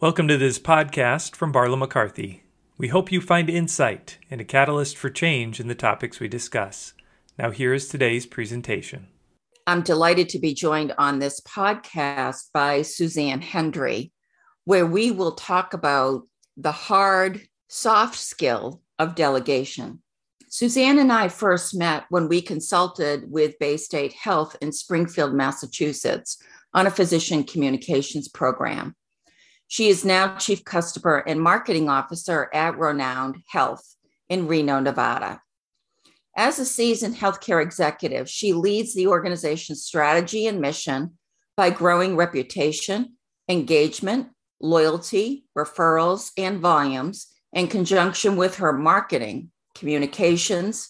Welcome to this podcast from Barlow McCarthy. We hope you find insight and a catalyst for change in the topics we discuss. Now here is today's presentation. I'm delighted to be joined on this podcast by Suzanne Hendry, where we will talk about the hard, soft skill of delegation. Suzanne and I first met when we consulted with Bay State Health in Springfield, Massachusetts, on a physician communications program. She is now Chief Customer and Marketing Officer at Renown Health in Reno, Nevada. As a seasoned healthcare executive, she leads the organization's strategy and mission by growing reputation, engagement, loyalty, referrals, and volumes in conjunction with her marketing, communications,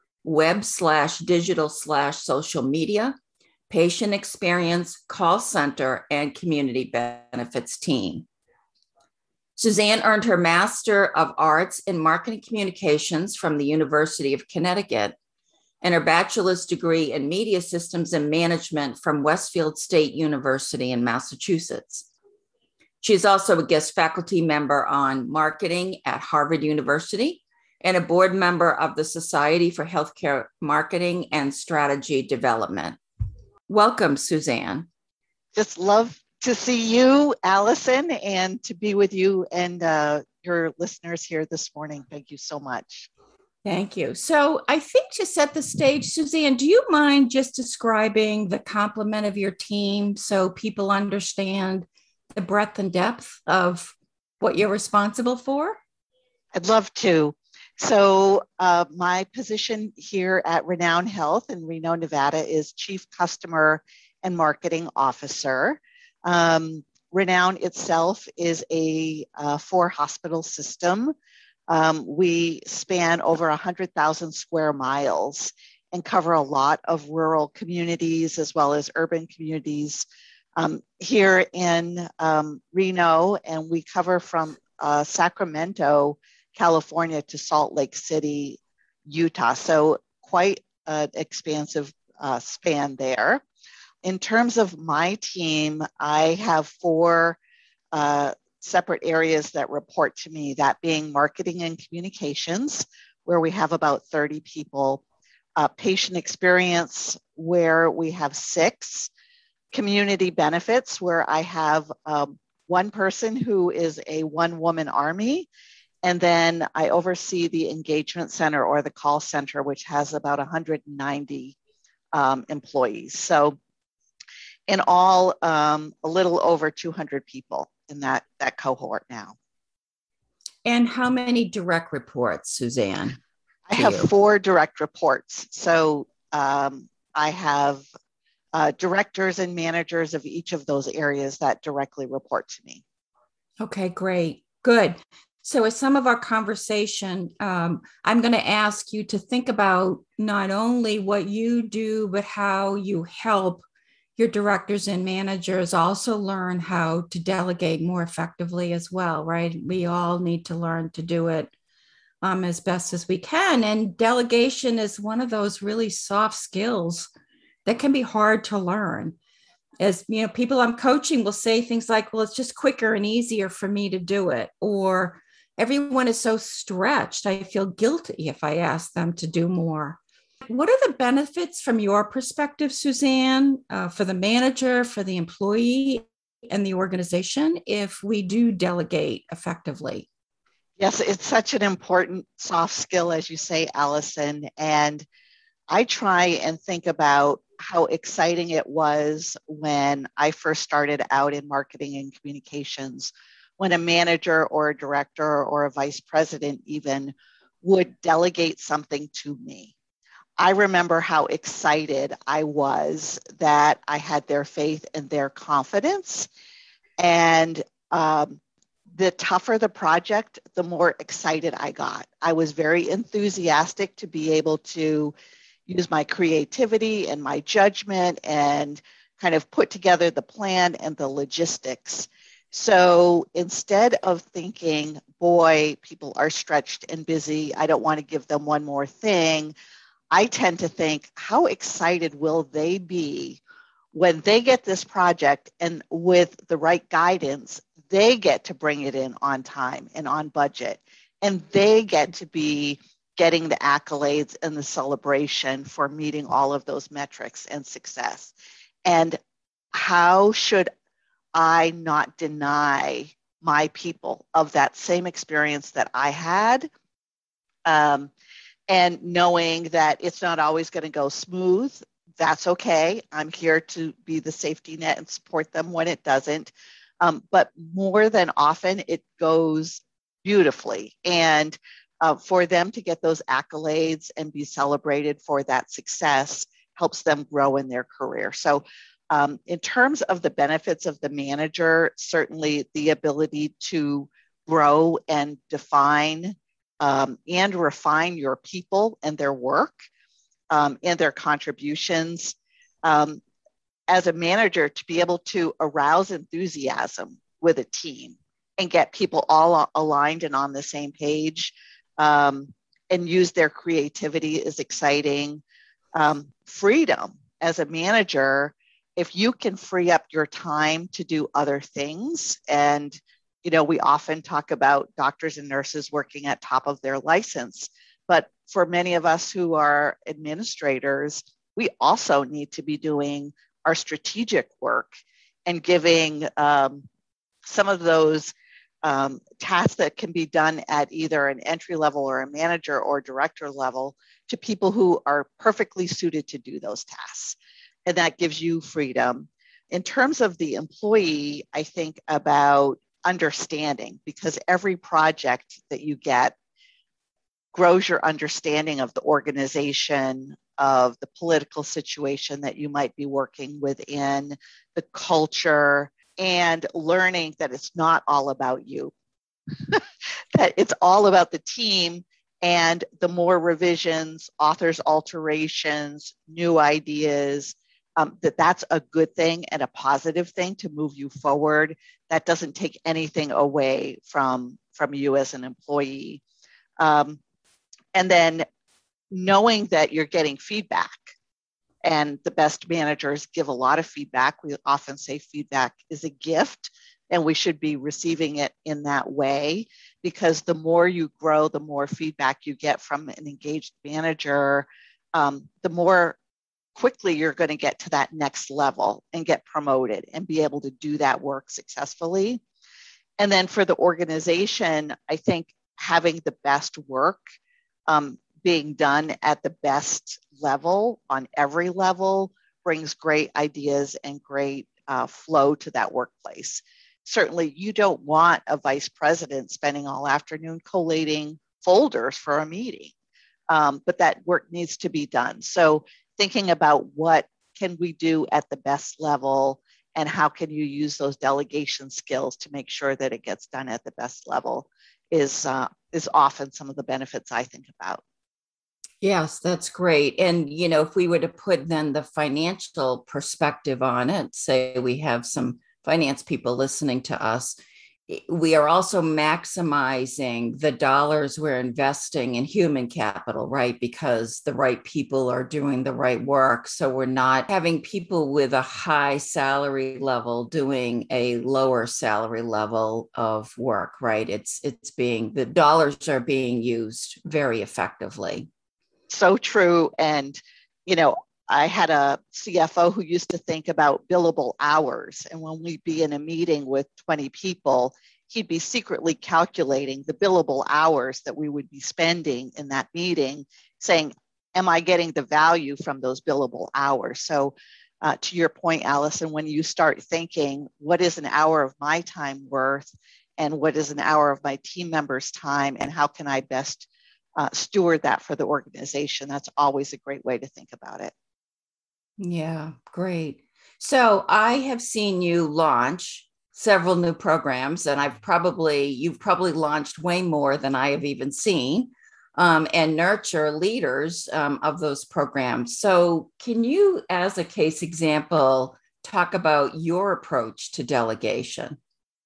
web/digital/social media, patient experience, call center, and community benefits team. Suzanne earned her Master of Arts in Marketing Communications from the University of Connecticut and her bachelor's degree in Media Systems and Management from Westfield State University in Massachusetts. She is also a guest faculty member on marketing at Harvard University and a board member of the Society for Healthcare Marketing and Strategy Development. Welcome, Suzanne. Just love to see you, Allison, and to be with you and your listeners here this morning. Thank you so much. Thank you. So I think to set the stage, Suzanne, do you mind just describing the complement of your team so people understand the breadth and depth of what you're responsible for? I'd love to. So my position here at Renown Health in Reno, Nevada is Chief Customer and Marketing Officer. Renown itself is a 4-hospital system. We span over 100,000 square miles and cover a lot of rural communities as well as urban communities here in Reno, and we cover from Sacramento, California to Salt Lake City, Utah. So quite an expansive span there. In terms of my team, I have 4 separate areas that report to me, that being marketing and communications, where we have about 30 people, patient experience, where we have 6, community benefits, where I have 1 person who is a one-woman army, and then I oversee the engagement center or the call center, which has about 190 employees. So in all, a little over 200 people in that cohort now. And how many direct reports, Suzanne? I have 4 direct reports. So I have directors and managers of each of those areas that directly report to me. Okay, great. Good. So as some of our conversation, I'm going to ask you to think about not only what you do, but how you help your directors and managers also learn how to delegate more effectively as well, right? We all need to learn to do it as best as we can. And delegation is one of those really soft skills that can be hard to learn. As you know, people I'm coaching will say things like, well, it's just quicker and easier for me to do it. Or everyone is so stretched, I feel guilty if I ask them to do more. What are the benefits from your perspective, Suzanne, for the manager, for the employee, and the organization if we do delegate effectively? Yes, it's such an important soft skill, as you say, Allison. And I try and think about how exciting it was when I first started out in marketing and communications, when a manager or a director or a vice president even would delegate something to me. I remember how excited I was that I had their faith and their confidence. And the tougher the project, the more excited I got. I was very enthusiastic to be able to use my creativity and my judgment and kind of put together the plan and the logistics. So instead of thinking, boy, people are stretched and busy, I don't want to give them one more thing, I tend to think, how excited will they be when they get this project, and with the right guidance, they get to bring it in on time and on budget, and they get to be getting the accolades and the celebration for meeting all of those metrics and success. And how should I not deny my people of that same experience that I had? And knowing that it's not always going to go smooth, that's okay. I'm here to be the safety net and support them when it doesn't. But more than often, it goes beautifully. And for them to get those accolades and be celebrated for that success helps them grow in their career. So in terms of the benefits of the manager, certainly the ability to grow and define and refine your people and their work and their contributions. As a manager, to be able to arouse enthusiasm with a team and get people all aligned and on the same page and use their creativity is exciting. Freedom as a manager, if you can free up your time to do other things, and we often talk about doctors and nurses working at top of their license, but for many of us who are administrators, we also need to be doing our strategic work and giving some of those tasks that can be done at either an entry level or a manager or director level to people who are perfectly suited to do those tasks. And that gives you freedom. In terms of the employee, I think about understanding, because every project that you get grows your understanding of the organization, of the political situation that you might be working within, the culture, and learning that it's not all about you, that it's all about the team. And the more revisions, authors' alterations, new ideas, that's a good thing and a positive thing to move you forward. That doesn't take anything away from you as an employee. And then knowing that you're getting feedback, and the best managers give a lot of feedback. We often say feedback is a gift, and we should be receiving it in that way, because the more you grow, the more feedback you get from an engaged manager, the more quickly you're going to get to that next level and get promoted and be able to do that work successfully. And then for the organization, I think having the best work being done at the best level on every level brings great ideas and great flow to that workplace. Certainly, you don't want a vice president spending all afternoon collating folders for a meeting, but that work needs to be done. So thinking about what can we do at the best level and how can you use those delegation skills to make sure that it gets done at the best level is often some of the benefits I think about. Yes, that's great. And, if we were to put then the financial perspective on it, say we have some finance people listening to us, we are also maximizing the dollars we're investing in human capital, right? Because the right people are doing the right work. So we're not having people with a high salary level doing a lower salary level of work, right? The dollars are being used very effectively. So true. And, I had a CFO who used to think about billable hours. And when we'd be in a meeting with 20 people, he'd be secretly calculating the billable hours that we would be spending in that meeting, saying, am I getting the value from those billable hours? So to your point, Allison, when you start thinking, what is an hour of my time worth? And what is an hour of my team members' time? And how can I best steward that for the organization? That's always a great way to think about it. Yeah, great. So I have seen you launch several new programs, and you've probably launched way more than I have even seen, and nurture leaders of those programs. So can you, as a case example, talk about your approach to delegation?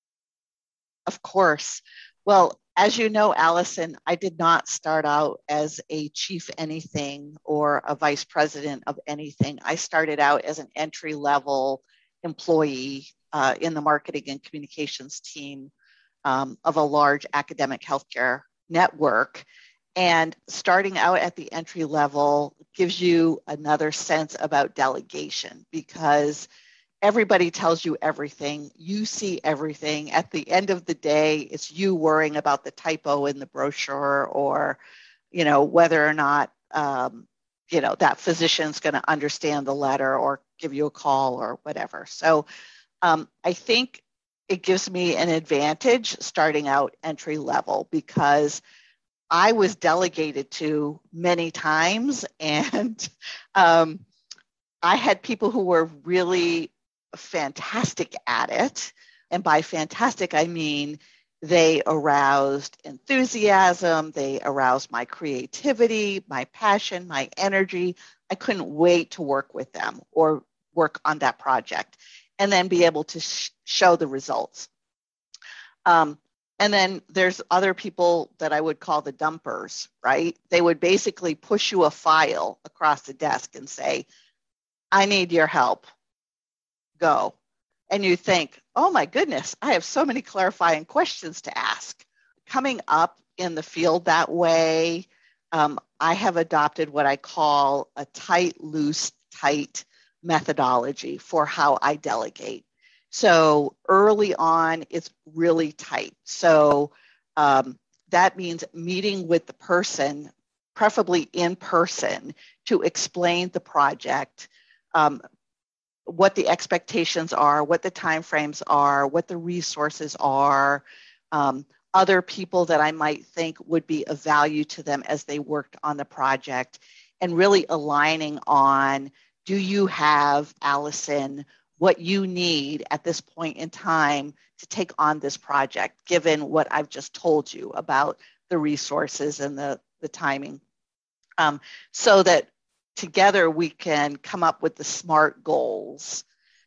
Of course. Well, as you know, Allison, I did not start out as a chief anything or a vice president of anything. I started out as an entry-level employee in the marketing and communications team of a large academic healthcare network. And starting out at the entry level gives you another sense about delegation, because everybody tells you everything. You see everything. At the end of the day, it's you worrying about the typo in the brochure, or, whether or not, that physician's going to understand the letter or give you a call or whatever. So I think it gives me an advantage starting out entry level, because I was delegated to many times, and I had people who were really fantastic at it. And by fantastic, I mean they aroused enthusiasm, they aroused my creativity, my passion, my energy. I couldn't wait to work with them or work on that project and then be able to show the results. And then there's other people that I would call the dumpers, right? They would basically push you a file across the desk and say, I need your help. Go. And you think, oh my goodness, I have so many clarifying questions to ask. Coming up in the field that way, I have adopted what I call a tight, loose, tight methodology for how I delegate. So early on, it's really tight. So that means meeting with the person, preferably in person, to explain the project, what the expectations are, what the timeframes are, what the resources are, other people that I might think would be of value to them as they worked on the project, and really aligning on, do you have, Allison, what you need at this point in time to take on this project, given what I've just told you about the resources and the timing, so that together we can come up with the SMART goals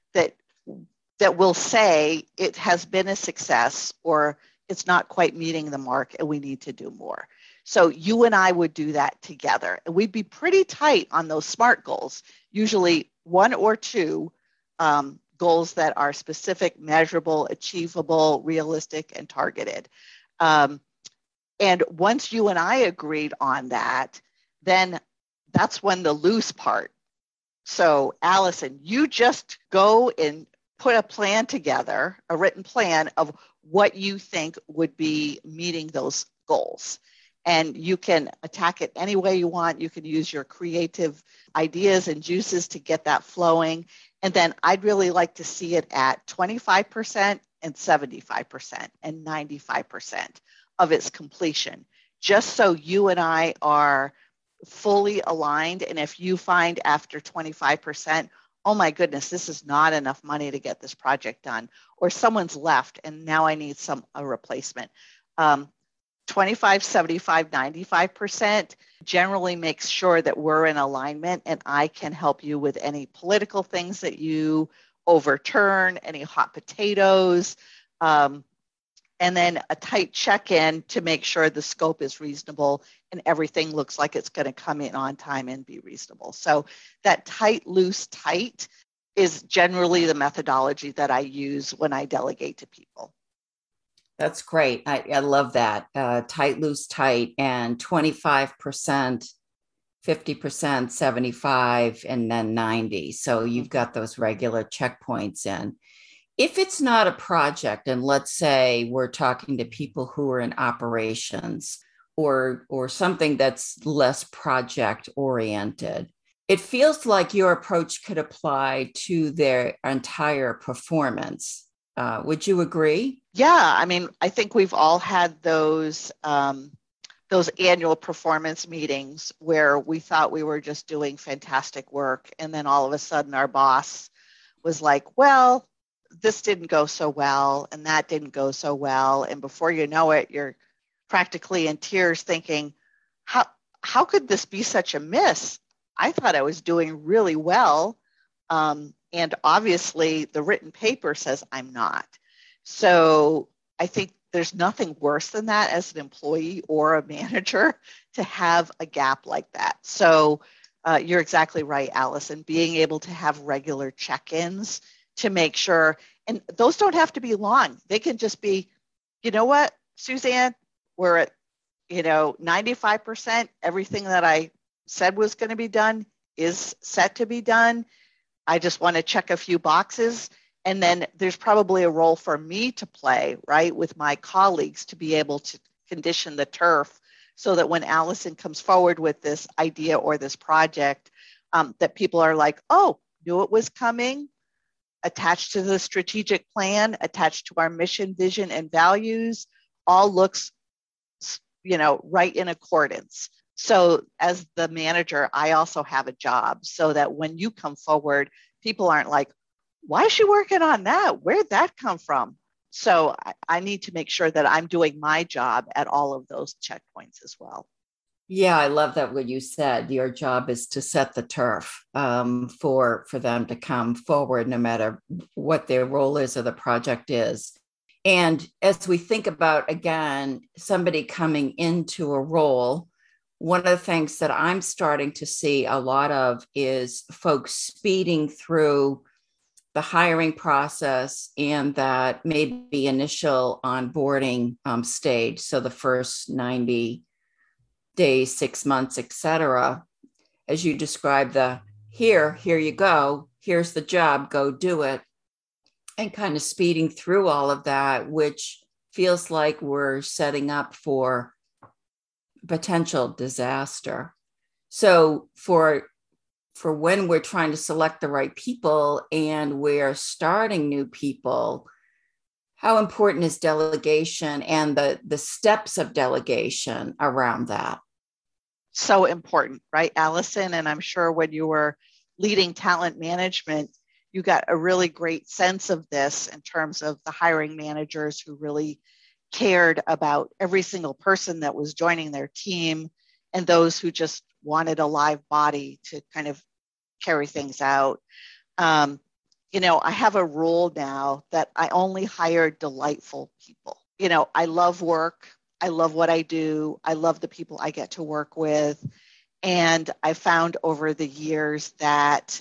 that will say it has been a success or it's not quite meeting the mark and we need to do more. So you and I would do that together, and we'd be pretty tight on those SMART goals, usually one or two goals that are specific, measurable, achievable, realistic, and targeted. And once you and I agreed on that, then that's when the loose part. So Allison, you just go and put a plan together, a written plan of what you think would be meeting those goals. And you can attack it any way you want. You can use your creative ideas and juices to get that flowing. And then I'd really like to see it at 25% and 75% and 95% of its completion, just so you and I are fully aligned. And if you find after 25%, oh my goodness, this is not enough money to get this project done, or someone's left and now I need a replacement. 25, 75, 95% generally makes sure that we're in alignment, and I can help you with any political things that you overturn, any hot potatoes, and then a tight check-in to make sure the scope is reasonable and everything looks like it's going to come in on time and be reasonable. So that tight, loose, tight is generally the methodology that I use when I delegate to people. That's great. I love that. Tight, loose, tight, and 25%, 50%, 75, and then 90. So you've got those regular checkpoints in. If it's not a project, and let's say we're talking to people who are in operations or something that's less project oriented, it feels like your approach could apply to their entire performance. Would you agree? Yeah, I mean, I think we've all had those annual performance meetings where we thought we were just doing fantastic work, and then all of a sudden our boss was like, well, this didn't go so well, and that didn't go so well, and before you know it, you're practically in tears thinking, how could this be such a miss? I thought I was doing really well, and obviously the written paper says I'm not. So I think there's nothing worse than that as an employee or a manager to have a gap like that. So you're exactly right, Allison. Being able to have regular check-ins to make sure, and those don't have to be long. They can just be, you know what, Suzanne, we're at, 95%. Everything that I said was going to be done is set to be done. I just want to check a few boxes. And then there's probably a role for me to play, right, with my colleagues to be able to condition the turf so that when Allison comes forward with this idea or this project, that people are like, oh, knew it was coming, attached to the strategic plan, attached to our mission, vision, and values, all looks, right in accordance. So as the manager, I also have a job so that when you come forward, people aren't like, why is she working on that? Where'd that come from? So I need to make sure that I'm doing my job at all of those checkpoints as well. Yeah, I love that what you said. Your job is to set the turf for them to come forward, no matter what their role is or the project is. And as we think about, again, somebody coming into a role, one of the things that I'm starting to see a lot of is folks speeding through the hiring process and that maybe initial onboarding stage. So the first 90 days, 6 months, et cetera, as you describe here you go, here's the job, go do it, and kind of speeding through all of that, which feels like we're setting up for potential disaster. So for when we're trying to select the right people and we're starting new people, how important is delegation and the steps of delegation around that? So important, right, Allison? And I'm sure when you were leading talent management, you got a really great sense of this in terms of the hiring managers who really cared about every single person that was joining their team and those who just wanted a live body to kind of carry things out. I have a rule now that I only hire delightful people. I love work. I love what I do. I love the people I get to work with. And I found over the years that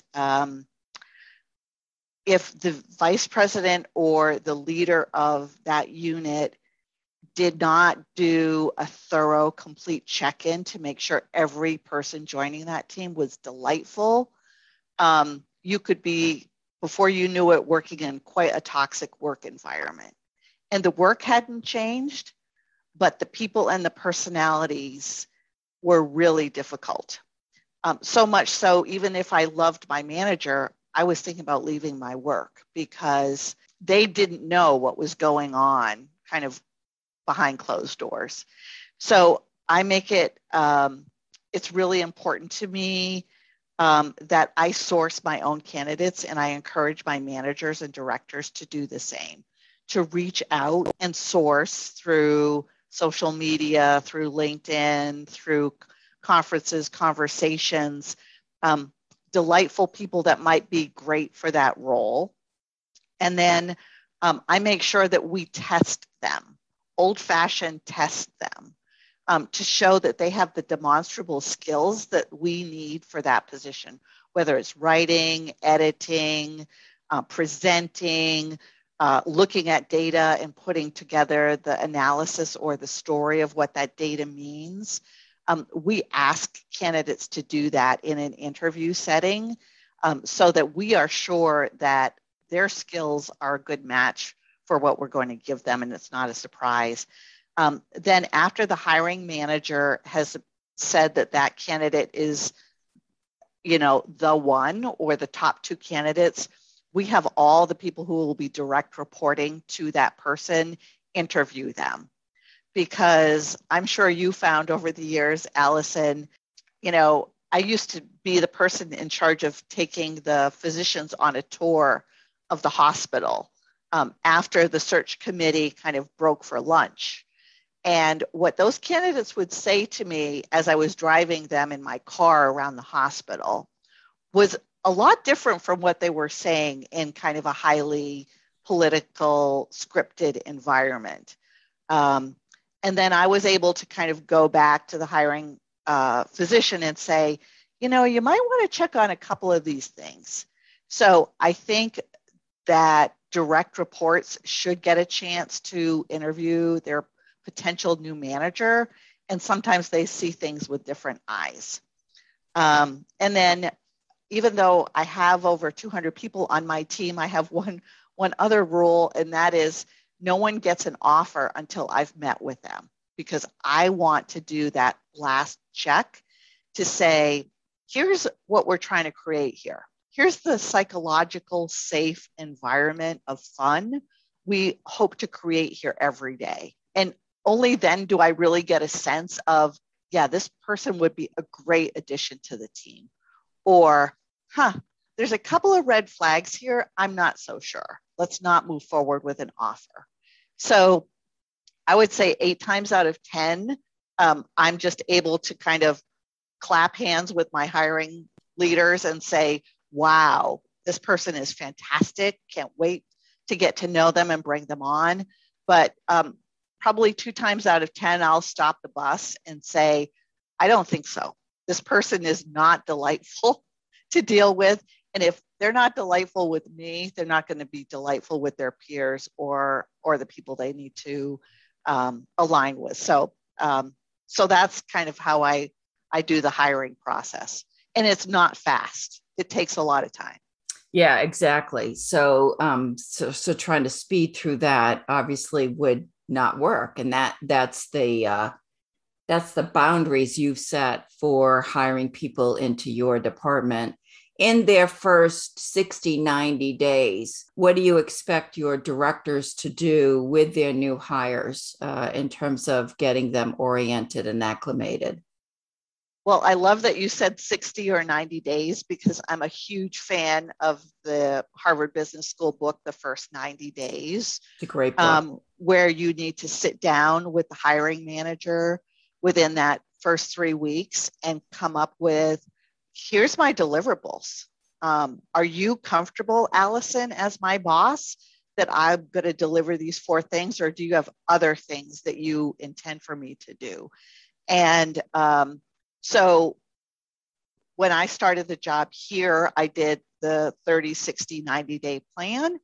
if the vice president or the leader of that unit did not do a thorough, complete check-in to make sure every person joining that team was delightful, you could be, before you knew it, working in quite a toxic work environment. And the work hadn't changed, but the people and the personalities were really difficult. So much so, even if I loved my manager, I was thinking about leaving my work because they didn't know what was going on kind of behind closed doors. So I make it, it's really important to me that I source my own candidates, and I encourage my managers and directors to do the same, to reach out and source through social media, through LinkedIn, through conferences, conversations, delightful people that might be great for that role. And then I make sure that we test them, old-fashioned test them, to show that they have the demonstrable skills that we need for that position, whether it's writing, editing, presenting, looking at data and putting together the analysis or the story of what that data means. We ask candidates to do that in an interview setting so that we are sure that their skills are a good match for what we're going to give them and it's not a surprise. Then after the hiring manager has said that that candidate is, the one or the top two candidates, we have all the people who will be direct reporting to that person interview them. Because I'm sure you found over the years, Allison, I used to be the person in charge of taking the physicians on a tour of the hospital after the search committee kind of broke for lunch. And what those candidates would say to me as I was driving them in my car around the hospital was a lot different from what they were saying in kind of a highly political, scripted environment. And then I was able to kind of go back to the hiring physician and say, you might want to check on a couple of these things. So I think that direct reports should get a chance to interview their potential new manager. And sometimes they see things with different eyes. And then even though I have over 200 people on my team, I have one other rule, and that is no one gets an offer until I've met with them, because I want to do that last check to say, here's what we're trying to create here. Here's the psychological, safe environment of fun we hope to create here every day. And only then do I really get a sense of, yeah, this person would be a great addition to the team. Or, there's a couple of red flags here. I'm not so sure. Let's not move forward with an offer. So I would say 8 times out of 10, I'm just able to kind of clap hands with my hiring leaders and say, wow, this person is fantastic. Can't wait to get to know them and bring them on. But probably 2 times out of 10, I'll stop the bus and say, I don't think so. This person is not delightful to deal with. And if they're not delightful with me, they're not going to be delightful with their peers or the people they need to align with. So that's kind of how I do the hiring process. And it's not fast. It takes a lot of time. Yeah, exactly. So trying to speed through that obviously would not work. And that's the boundaries you've set for hiring people into your department. In their first 60, 90 days, what do you expect your directors to do with their new hires in terms of getting them oriented and acclimated? Well, I love that you said 60 or 90 days, because I'm a huge fan of the Harvard Business School book, The First 90 Days. It's a great book. Where you need to sit down with the hiring manager within that first 3 weeks and come up with, here's my deliverables. Are you comfortable, Allison, as my boss, that I'm going to deliver these 4 things, or do you have other things that you intend for me to do? And so when I started the job here, I did the 30, 60, 90-day plan.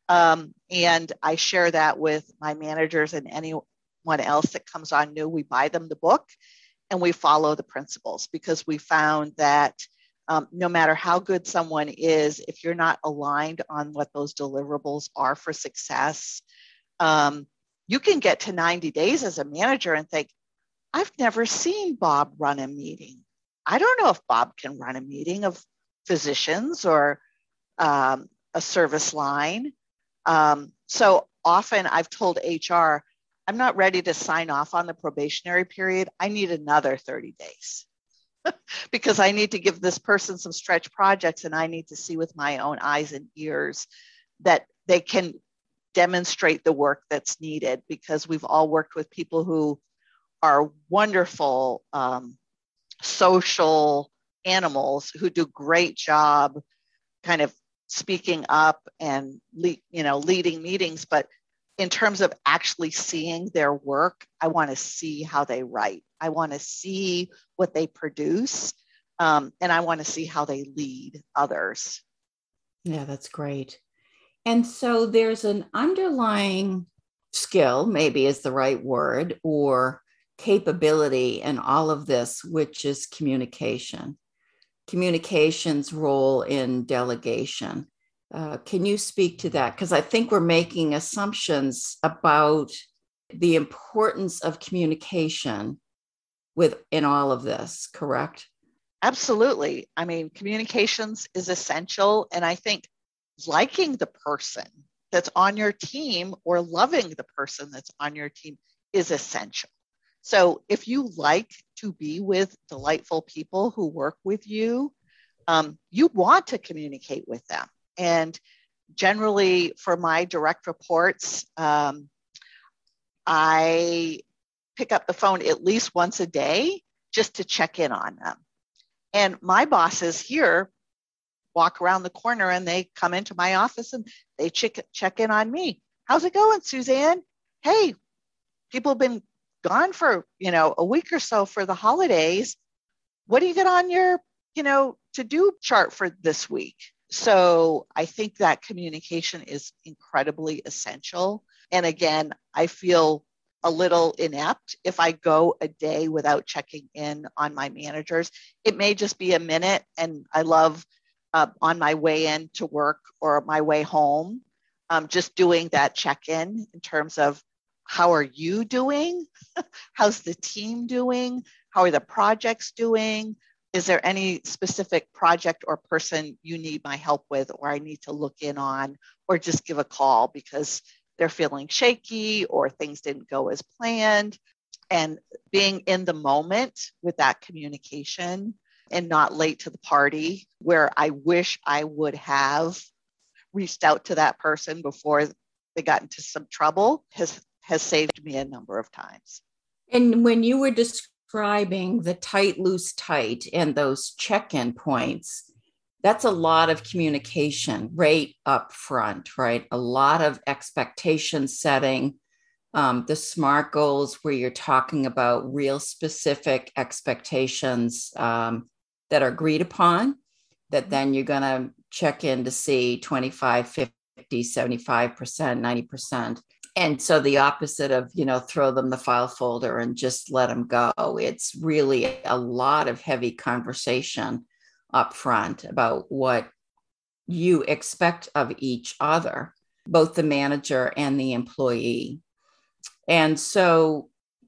And I share that with my managers and anyone else that comes on new. We buy them the book and we follow the principles, because we found that no matter how good someone is, if you're not aligned on what those deliverables are for success, you can get to 90 days as a manager and think, I've never seen Bob run a meeting. I don't know if Bob can run a meeting of physicians or a service line. So often I've told HR, I'm not ready to sign off on the probationary period. I need another 30 days because I need to give this person some stretch projects, and I need to see with my own eyes and ears that they can demonstrate the work that's needed, because we've all worked with people who are wonderful social animals who do great job kind of speaking up and leading meetings. But in terms of actually seeing their work, I want to see how they write. I want to see what they produce. And I want to see how they lead others. Yeah, that's great. And so there's an underlying skill, maybe is the right word, or capability in all of this, which is communication's role in delegation. Can you speak to that? Because I think we're making assumptions about the importance of communication in all of this, correct? Absolutely. I mean, communications is essential. And I think liking the person that's on your team or loving the person that's on your team is essential. So if you like to be with delightful people who work with you, you want to communicate with them. And generally for my direct reports, I pick up the phone at least once a day just to check in on them. And my bosses here walk around the corner and they come into my office and they check in on me. How's it going, Suzanne? Hey, people have been gone for, a week or so for the holidays. What do you get on your, to-do chart for this week? So I think that communication is incredibly essential. And again, I feel a little inept if I go a day without checking in on my managers. It may just be a minute, and I love on my way in to work or my way home, just doing that check-in in terms of how are you doing? How's the team doing? How are the projects doing? Is there any specific project or person you need my help with, or I need to look in on, or just give a call because they're feeling shaky or things didn't go as planned? And being in the moment with that communication and not late to the party, where I wish I would have reached out to that person before they got into some trouble, has saved me a number of times. And when you were describing the tight, loose, tight, and those check-in points, that's a lot of communication right up front, right? A lot of expectation setting, the SMART goals where you're talking about real specific expectations that are agreed upon, that then you're going to check in to see 25, 50, 75%, 90%. And so the opposite of, throw them the file folder and just let them go. It's really a lot of heavy conversation up front about what you expect of each other, both the manager and the employee. And so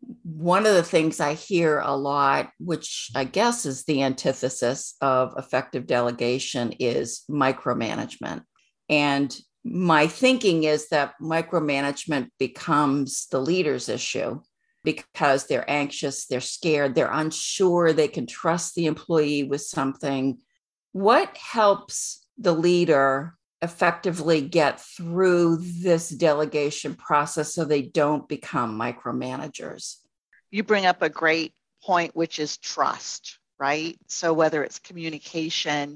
one of the things I hear a lot, which I guess is the antithesis of effective delegation, is micromanagement. And my thinking is that micromanagement becomes the leader's issue because they're anxious, they're scared, they're unsure, they can trust the employee with something. What helps the leader effectively get through this delegation process so they don't become micromanagers? You bring up a great point, which is trust, right? So whether it's communication,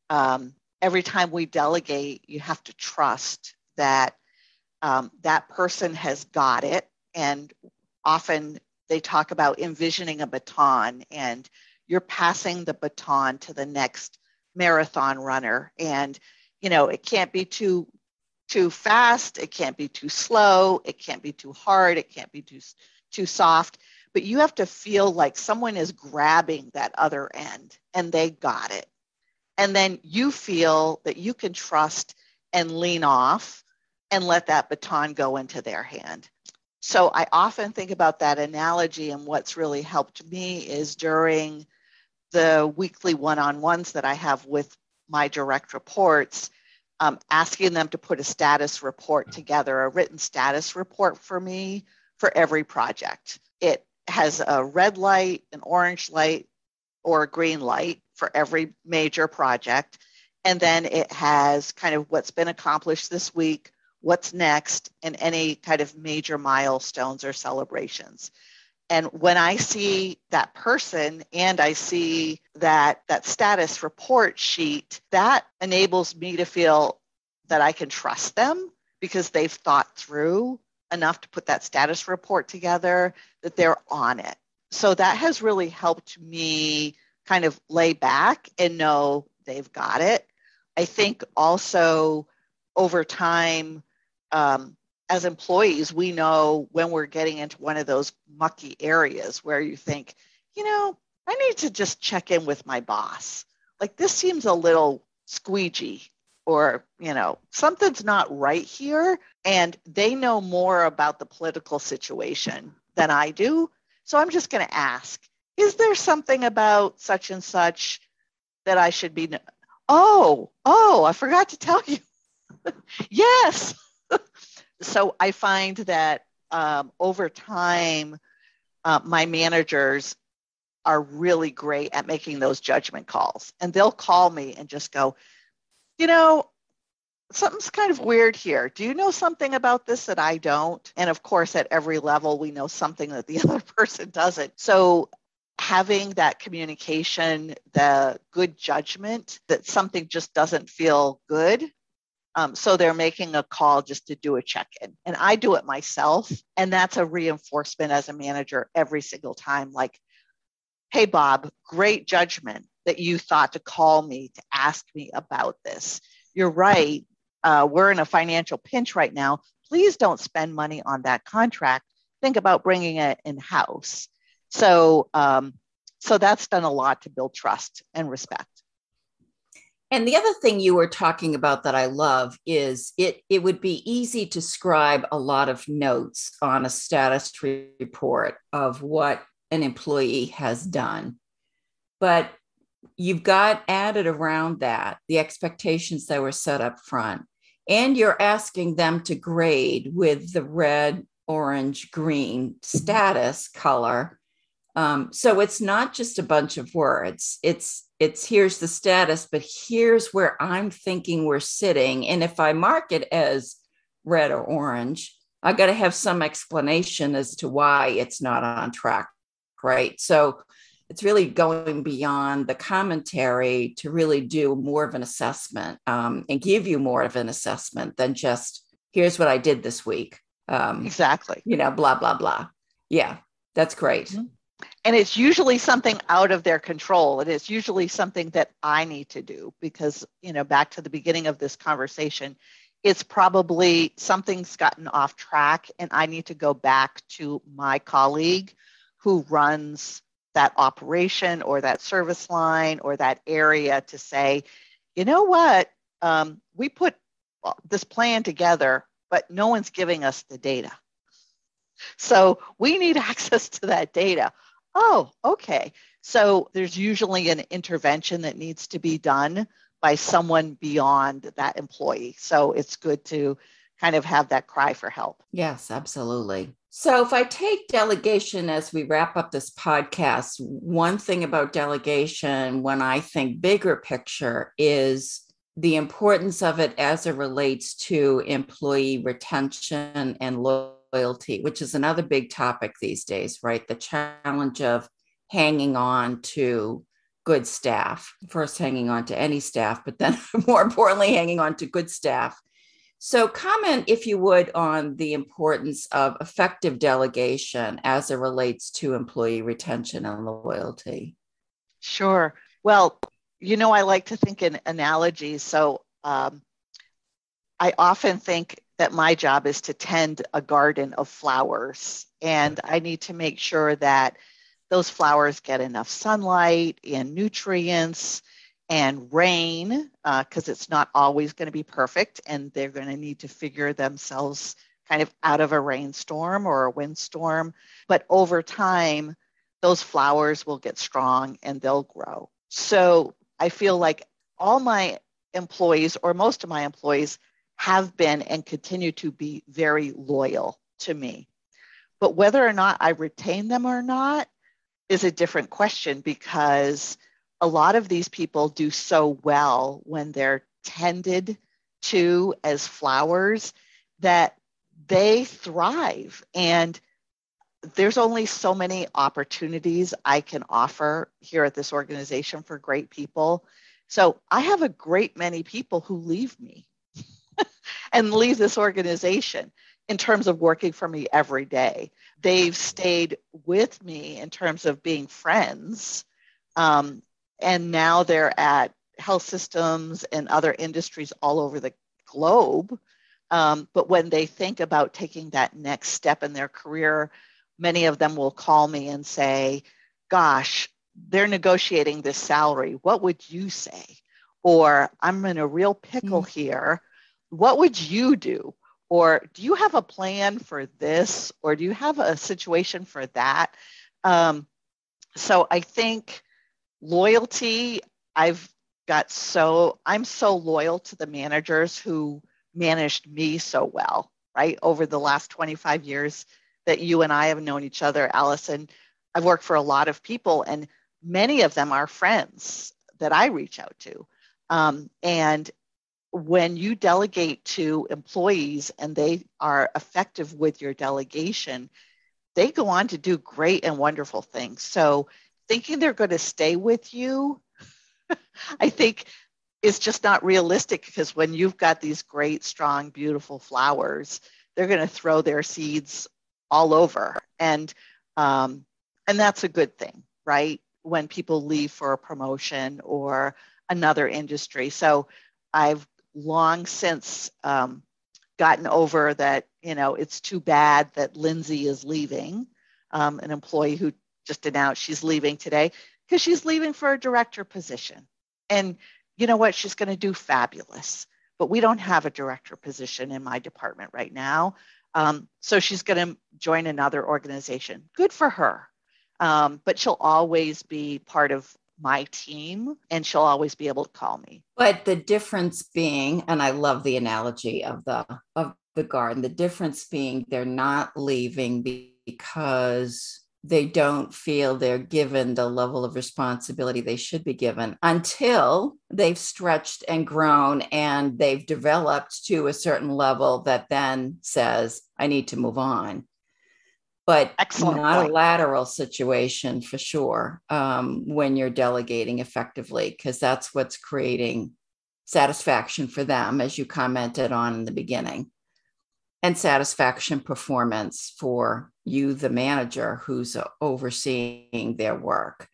every time we delegate, you have to trust that that person has got it. And often they talk about envisioning a baton, and you're passing the baton to the next marathon runner. And, it can't be too fast. It can't be too slow. It can't be too hard. It can't be too soft. But you have to feel like someone is grabbing that other end and they got it. And then you feel that you can trust and lean off and let that baton go into their hand. So I often think about that analogy, and what's really helped me is during the weekly one-on-ones that I have with my direct reports, asking them to put a status report together, a written status report for me for every project. It has a red light, an orange light, or a green light for every major project. And then it has kind of what's been accomplished this week, what's next, and any kind of major milestones or celebrations. And when I see that person and I see that status report sheet, that enables me to feel that I can trust them because they've thought through enough to put that status report together, that they're on it. So that has really helped me kind of lay back and know they've got it. I think also over time, as employees, we know when we're getting into one of those mucky areas where you think, I need to just check in with my boss. Like, this seems a little squeegee, or, something's not right here. And they know more about the political situation than I do. So I'm just going to ask, is there something about such and such that I should be? Oh, I forgot to tell you. Yes. So I find that over time, my managers are really great at making those judgment calls. And they'll call me and just go, something's kind of weird here. Do you know something about this that I don't? And of course, at every level, we know something that the other person doesn't. So having that communication, the good judgment that something just doesn't feel good. So they're making a call just to do a check-in. And I do it myself. And that's a reinforcement as a manager every single time. Like, hey, Bob, great judgment that you thought to call me to ask me about this. You're right. We're in a financial pinch right now. Please don't spend money on that contract. Think about bringing it in-house. So that's done a lot to build trust and respect. And the other thing you were talking about that I love is it would be easy to scribe a lot of notes on a status report of what an employee has done. But you've got added around that the expectations that were set up front. And you're asking them to grade with the red, orange, green status color. So it's not just a bunch of words. It's here's the status, but here's where I'm thinking we're sitting. And if I mark it as red or orange, I got to have some explanation as to why it's not on track, right? So it's really going beyond the commentary to really do more of an assessment and give you more of an assessment than just, here's what I did this week. Exactly. Blah, blah, blah. Yeah, that's great. Mm-hmm. And it's usually something out of their control. It is usually something that I need to do because, back to the beginning of this conversation, it's probably something's gotten off track and I need to go back to my colleague who runs that operation or that service line or that area to say, you know what, we put this plan together, but no one's giving us the data. So we need access to that data. Oh, okay. So there's usually an intervention that needs to be done by someone beyond that employee. So it's good to kind of have that cry for help. Yes, absolutely. So if I take delegation as we wrap up this podcast, one thing about delegation, when I think bigger picture, is the importance of it as it relates to employee retention and loyalty, which is another big topic these days, right? The challenge of hanging on to good staff, first hanging on to any staff, but then more importantly, hanging on to good staff. So comment, if you would, on the importance of effective delegation as it relates to employee retention and loyalty. Sure. Well, I like to think in analogies. So I often think that my job is to tend a garden of flowers, and I need to make sure that those flowers get enough sunlight and nutrients and rain, because it's not always going to be perfect, and they're going to need to figure themselves kind of out of a rainstorm or a windstorm. But over time, those flowers will get strong and they'll grow. So I feel like all my employees, or most of my employees, have been and continue to be very loyal to me. But whether or not I retain them or not is a different question, because a lot of these people do so well when they're tended to as flowers that they thrive. And there's only so many opportunities I can offer here at this organization for great people. So I have a great many people who leave me and leave this organization in terms of working for me every day. They've stayed with me in terms of being friends. And now they're at health systems and other industries all over the globe. But when they think about taking that next step in their career, many of them will call me and say, gosh, they're negotiating this salary. What would you say? Or I'm in a real pickle here. What would you do? Or do you have a plan for this? Or do you have a situation for that? So I think loyalty, I'm so loyal to the managers who managed me so well, right? Over the last 25 years that you and I have known each other, Allison, I've worked for a lot of people, and many of them are friends that I reach out to. And when you delegate to employees and they are effective with your delegation, they go on to do great and wonderful things. So thinking they're going to stay with you, I think is just not realistic, because when you've got these great, strong, beautiful flowers, they're going to throw their seeds all over. And that's a good thing, right? when people leave for a promotion or another industry. So I've long since gotten over that, it's too bad that Lindsay is leaving, an employee who just announced she's leaving today, because she's leaving for a director position. And you know what? She's going to do fabulous. But we don't have a director position in my department right now. So she's going to join another organization. Good for her. But she'll always be part of my team, and she'll always be able to call me. But the difference being, and I love the analogy of the garden, the difference being they're not leaving because they don't feel they're given the level of responsibility they should be given until they've stretched and grown and they've developed to a certain level that then says, I need to move on. But Excellent not point. A lateral situation for sure when you're delegating effectively, because that's what's creating satisfaction for them, as you commented on in the beginning, and satisfaction performance for you, the manager, who's overseeing their work.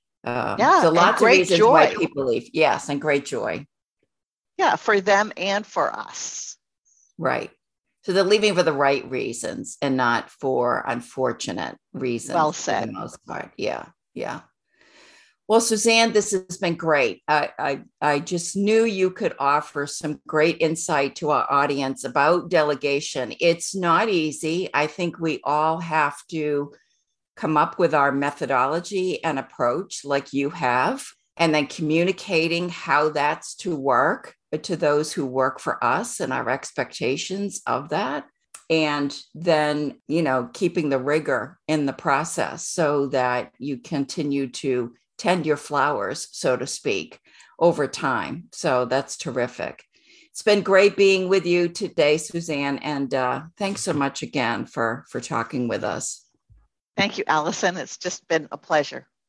So lots of reasons joy. Why people leave. Yes, and great joy. Yeah, for them and for us. Right. So they're leaving for the right reasons and not for unfortunate reasons. Well said. For the most part. Yeah. Yeah. Well, Suzanne, this has been great. I just knew you could offer some great insight to our audience about delegation. It's not easy. I think we all have to come up with our methodology and approach like you have, and then communicating how that's to work to those who work for us and our expectations of that. And then, keeping the rigor in the process so that you continue to tend your flowers, so to speak, over time. So that's terrific. It's been great being with you today, Suzanne. And thanks so much again for talking with us. Thank you, Allison. It's just been a pleasure.